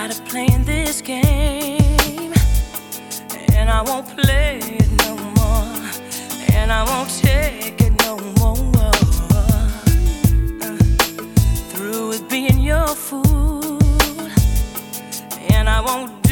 tired of playing this game, and I won't play it no more, and I won't take it no more. Through with being your fool, and I won't